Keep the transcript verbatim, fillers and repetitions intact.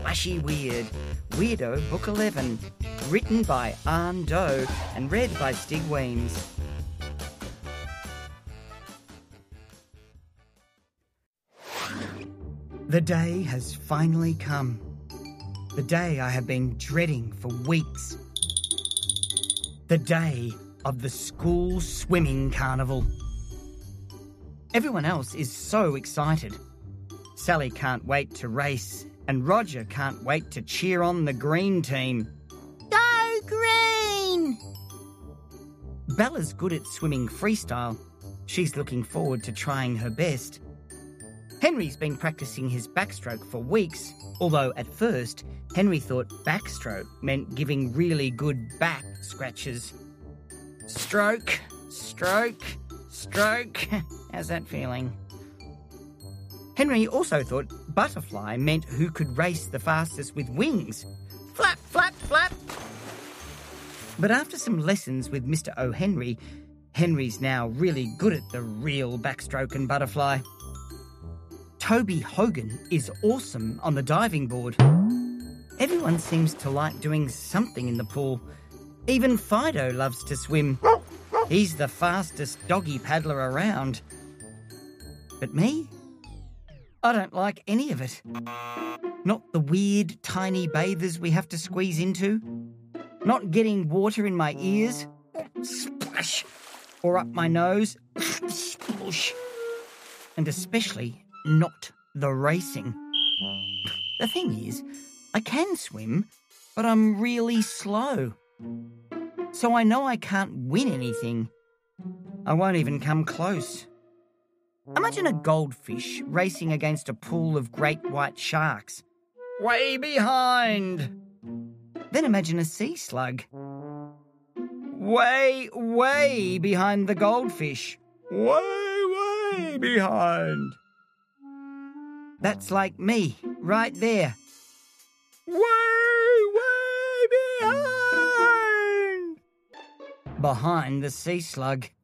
Splashy Weird, Weirdo Book eleven, written by Anne Doe and read by Stig Weems. The day has finally come. The day I have been dreading for weeks. The day of the school swimming carnival. Everyone else is so excited. Sally can't wait to race, and Roger can't wait to cheer on the green team. Go green! Bella's good at swimming freestyle. She's looking forward to trying her best. Henry's been practicing his backstroke for weeks, although at first Henry thought backstroke meant giving really good back scratches. Stroke, stroke, stroke. How's that feeling? Henry also thought butterfly meant who could race the fastest with wings. Flap, flap, flap. But after some lessons with Mister O'Henry, Henry's now really good at the real backstroke and butterfly. Toby Hogan is awesome on the diving board. Everyone seems to like doing something in the pool. Even Fido loves to swim. He's the fastest doggy paddler around. But me? I don't like any of it. Not the weird, tiny bathers we have to squeeze into. Not getting water in my ears. Splash. Or up my nose. Sploosh. And especially not the racing. The thing is, I can swim, but I'm really slow. So I know I can't win anything. I won't even come close. Imagine a goldfish racing against a pool of great white sharks. Way behind. Then imagine a sea slug. Way, way behind the goldfish. Way, way behind. That's like me, right there. Way, way behind. Behind the sea slug.